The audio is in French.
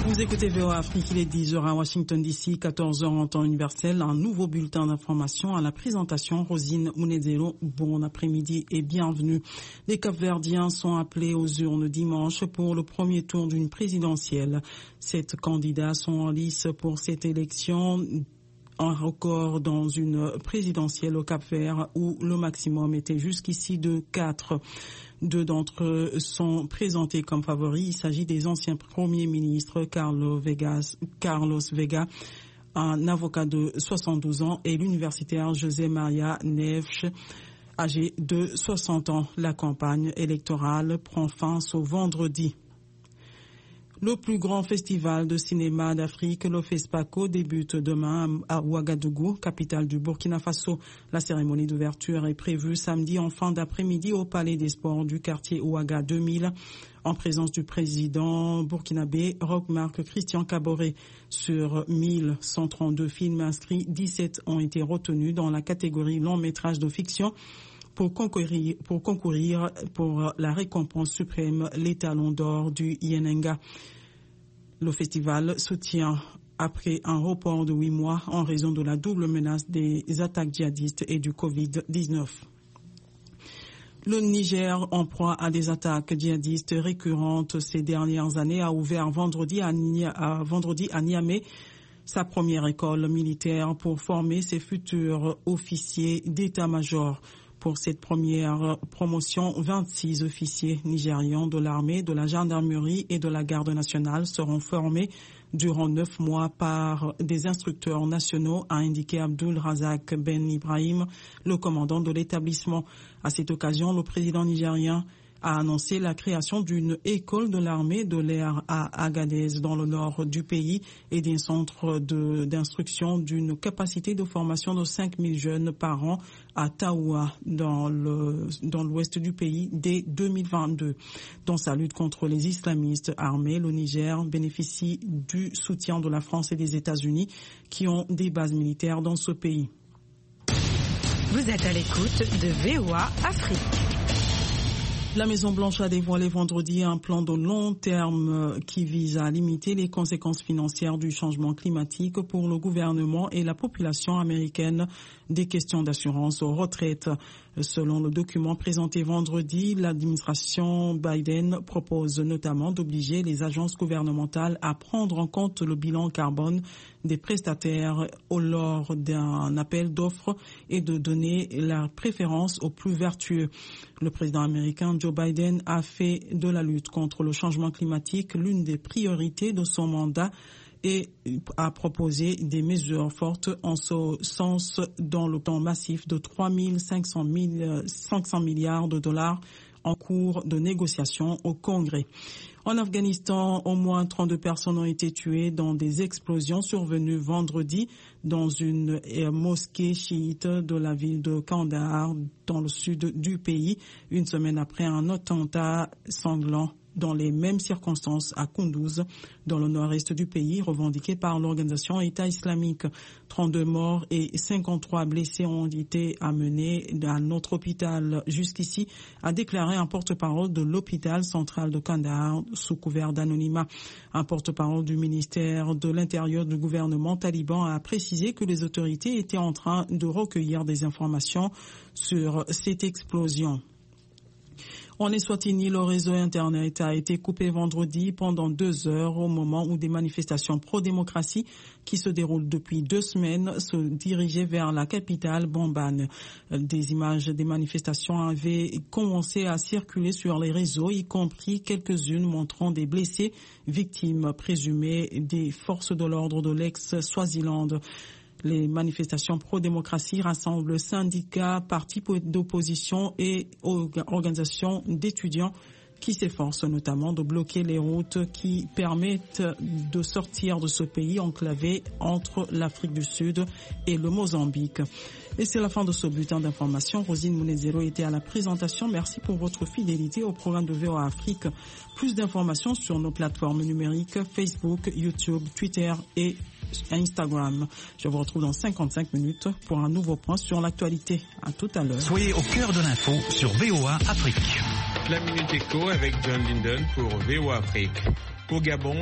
Vous écoutez VOA Afrique, il est 10h à Washington DC, 14h en temps universel. Un nouveau bulletin d'information à la présentation. Rosine Munezero, bon après-midi et bienvenue. Les Cap-Verdiens sont appelés aux urnes dimanche pour le premier tour d'une présidentielle. 7 candidats sont en lice pour cette élection. Un record dans une présidentielle au Cap-Vert où le maximum était jusqu'ici de 4. 2 d'entre eux sont présentés comme favoris. Il s'agit des anciens premiers ministres Carlos Vega, un avocat de 72 ans, et l'universitaire José Maria Neves, âgé de 60 ans. La campagne électorale prend fin ce vendredi. Le plus grand festival de cinéma d'Afrique, le FESPACO, débute demain à Ouagadougou, capitale du Burkina Faso. La cérémonie d'ouverture est prévue samedi en fin d'après-midi au Palais des Sports du quartier Ouaga 2000, en présence du président burkinabé Roch-Marc Christian Kaboré. Sur 1132 films inscrits, 17 ont été retenus dans la catégorie long métrage de fiction pour concourir pour la récompense suprême, l'étalon d'or du Yenenga. Le festival se tient après un report de 8 mois en raison de la double menace des attaques djihadistes et du Covid-19. Le Niger, en proie à des attaques djihadistes récurrentes ces dernières années, a ouvert vendredi à Niamey sa première école militaire pour former ses futurs officiers d'état-major. Pour cette première promotion, 26 officiers nigérians de l'armée, de la gendarmerie et de la garde nationale seront formés durant 9 mois par des instructeurs nationaux, a indiqué Abdul Razak Ben Ibrahim, le commandant de l'établissement. À cette occasion, le président nigérien a annoncé la création d'une école de l'armée de l'air à Agadez, dans le nord du pays, et d'un centre d'instruction d'une capacité de formation de 5000 jeunes par an à Taoua, dans l'ouest du pays, dès 2022. Dans sa lutte contre les islamistes armés, le Niger bénéficie du soutien de la France et des États-Unis, qui ont des bases militaires dans ce pays. Vous êtes à l'écoute de VOA Afrique. La Maison-Blanche a dévoilé vendredi un plan de long terme qui vise à limiter les conséquences financières du changement climatique pour le gouvernement et la population américaine. Des questions d'assurance aux retraites. Selon le document présenté vendredi, l'administration Biden propose notamment d'obliger les agences gouvernementales à prendre en compte le bilan carbone des prestataires lors d'un appel d'offres et de donner la préférence aux plus vertueux. Le président américain Joe Biden a fait de la lutte contre le changement climatique l'une des priorités de son mandat et a proposé des mesures fortes en ce sens dans le plan massif de 500 milliards de dollars en cours de négociation au Congrès. En Afghanistan, au moins 32 personnes ont été tuées dans des explosions survenues vendredi dans une mosquée chiite de la ville de Kandahar, dans le sud du pays, une semaine après un attentat sanglant dans les mêmes circonstances à Kunduz, dans le nord-est du pays, revendiqué par l'organisation État islamique. 32 morts et 53 blessés ont été amenés à notre hôpital jusqu'ici, a déclaré un porte-parole de l'hôpital central de Kandahar sous couvert d'anonymat. Un porte-parole du ministère de l'Intérieur du gouvernement taliban a précisé que les autorités étaient en train de recueillir des informations sur cette explosion. En Eswatini, le réseau Internet a été coupé vendredi pendant 2 heures au moment où des manifestations pro-démocratie qui se déroulent depuis 2 semaines se dirigeaient vers la capitale Bambane. Des images des manifestations avaient commencé à circuler sur les réseaux, y compris quelques-unes montrant des blessés, victimes présumées des forces de l'ordre de l'ex-Swaziland. Les manifestations pro-démocratie rassemblent syndicats, partis d'opposition et organisations d'étudiants qui s'efforcent notamment de bloquer les routes qui permettent de sortir de ce pays enclavé entre l'Afrique du Sud et le Mozambique. Et c'est la fin de ce bulletin d'information. Rosine Munezero était à la présentation. Merci pour votre fidélité au programme de VOA Afrique. Plus d'informations sur nos plateformes numériques Facebook, YouTube, Twitter et Instagram. Je vous retrouve dans 55 minutes pour un nouveau point sur l'actualité. À tout à l'heure. Soyez au cœur de l'info sur VOA Afrique. La Minute Éco avec John Linden pour VOA Afrique. Au Gabon,